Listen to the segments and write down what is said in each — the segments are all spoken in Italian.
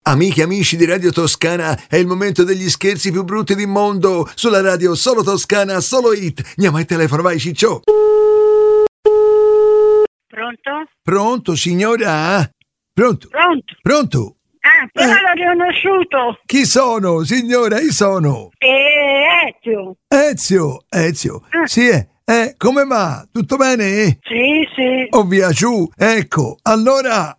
Amiche e amici di Radio Toscana, è il momento degli scherzi più brutti del mondo. Sulla radio solo Toscana, solo hit. Andiamo al telefono, vai Ciccio. Pronto? Pronto, signora? Pronto? Pronto? Pronto? Ah, però l'ho riconosciuto. Chi sono, signora? Chi sono? Ezio. Ezio. Sì, come va? Tutto bene? Sì. Oh, via giù, ecco. Allora,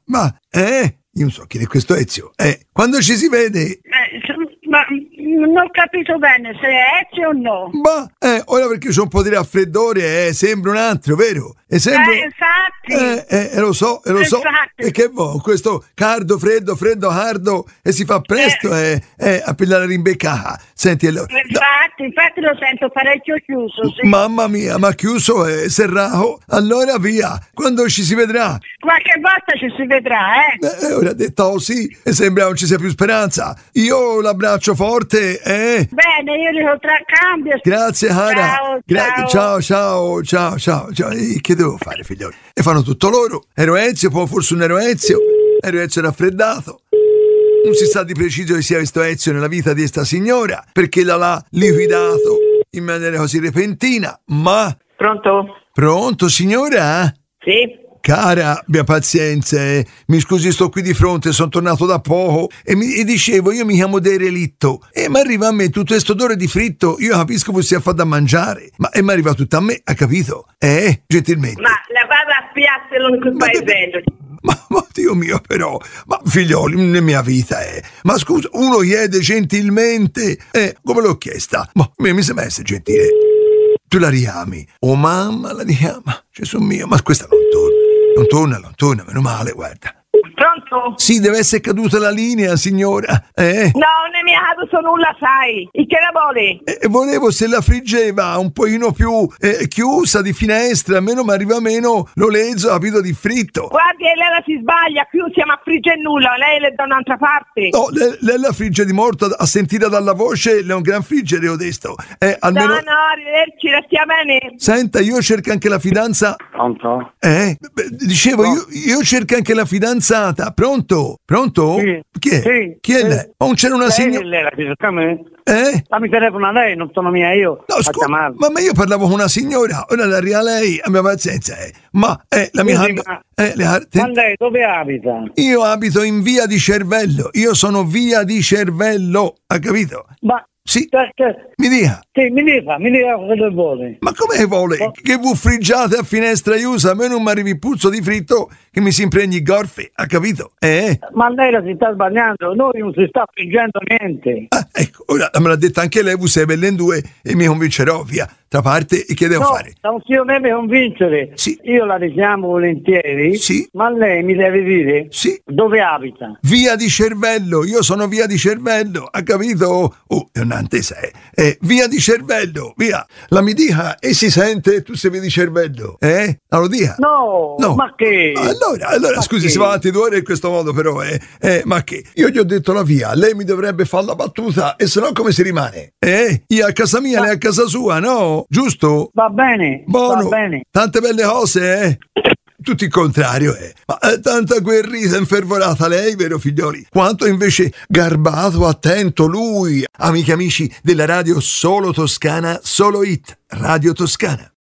io non so chi è questo Ezio. Quando ci si vede? Ma non ho capito bene se è Ezio o no. Ora perché c'ho un po' di raffreddore, sembra un altro, vero? E sembra... infatti. Lo so. Infatti. E che vuoi? Questo caldo, freddo, hardo, e si fa presto, a pigliare rimbeccata. Senti, allora... Infatti lo sento parecchio chiuso, sì. Mamma mia, ma chiuso è serrato. Allora via, quando ci si vedrà? Qualche volta ci si vedrà, Ora detto sì, e sembra non ci sia più speranza. Io l'abbraccio forte, Bene, io dico tra cambio. Grazie, Cara. Ciao. Ciao. Che devo fare, figlioli? E fanno tutto loro. Ero Ezio, poi forse un ero Ezio raffreddato. Non si sa di preciso che sia questo Ezio nella vita di questa signora, perché l'ha liquidato in maniera così repentina, ma... Pronto, signora? Sì. Cara, abbia pazienza, mi scusi, sto qui di fronte, sono tornato da poco e dicevo, io mi chiamo De Relitto e mi arriva a me tutto questo odore di fritto, io capisco che sia fatto da mangiare, ma mi arriva tutto a me, ha capito? Gentilmente. Ma la vada a spiarselo in quel paesello. Ma Dio mio, però, ma figlioli, nella mia vita, ma scusa, uno chiede gentilmente, come l'ho chiesta? Ma mi sembra essere gentile. Tu la richiami, mamma la richiama, Gesù mio, ma questa non torna, meno male, guarda. Pronto? Sì, deve essere caduta la linea, signora, No, non mi ha caduto nulla, sai. E che la vuole? Volevo se la friggeva un pochino più chiusa di finestra, almeno mi arriva meno l'olezzo, capito, di fritto. Guardi, lei la si sbaglia, qui non siamo a friggere nulla, lei è da un'altra parte. No, lei la frigge di morto, a sentire dalla voce, lei è un gran friggere, ho detto. Almeno... No, arrivederci, resti bene. Senta, io cerco anche la fidanza... Pronto? Dicevo, io cerco anche la fidanzata. Pronto? Sì. Chi è? Sì. Chi è lei? Non c'era una signora... Lei la cerca a me? Ma telefona a lei, non sono mia io. No, scusa, ma io parlavo con una signora, ora la arriva lei, abbia pazienza, Ma la mia... Ma lei dove abita? Io abito in via di Cervello, io sono via di Cervello, ha capito? Ma... Sì, mi dica. Sì, mi dica cosa vuole. Ma come vuole? Che voi friggiate a finestra chiusa, a me non mi arrivi il puzzo di fritto che mi si impregni i gorfi, ha capito? Ma lei la si sta sbagliando, noi non si sta friggendo niente. Ecco, ora me l'ha detto anche lei, voi sei belle in due e mi convincerò, via. Tra parte, e che devo fare? Non si deve convincere. Sì. Io la richiamo volentieri. Sì. Ma lei mi deve dire dove abita. Via di Cervello, io sono via di Cervello, ha capito? È un'antesa, via di Cervello, via. La mi dica e si sente tu sei via di Cervello, La lo dica? No, ma che? Allora scusi, si va avanti 2 ore in questo modo però, ma che? Io gli ho detto la via, lei mi dovrebbe fare la battuta e se no come si rimane? Io a casa mia, lei a casa sua, no? Giusto? Va bene, buono. Va bene. Tante belle cose, Tutto il contrario, Ma tanta guerrita infervorata lei, vero figlioli? Quanto invece garbato, attento lui. Amiche e amici della radio solo Toscana, solo hit, Radio Toscana.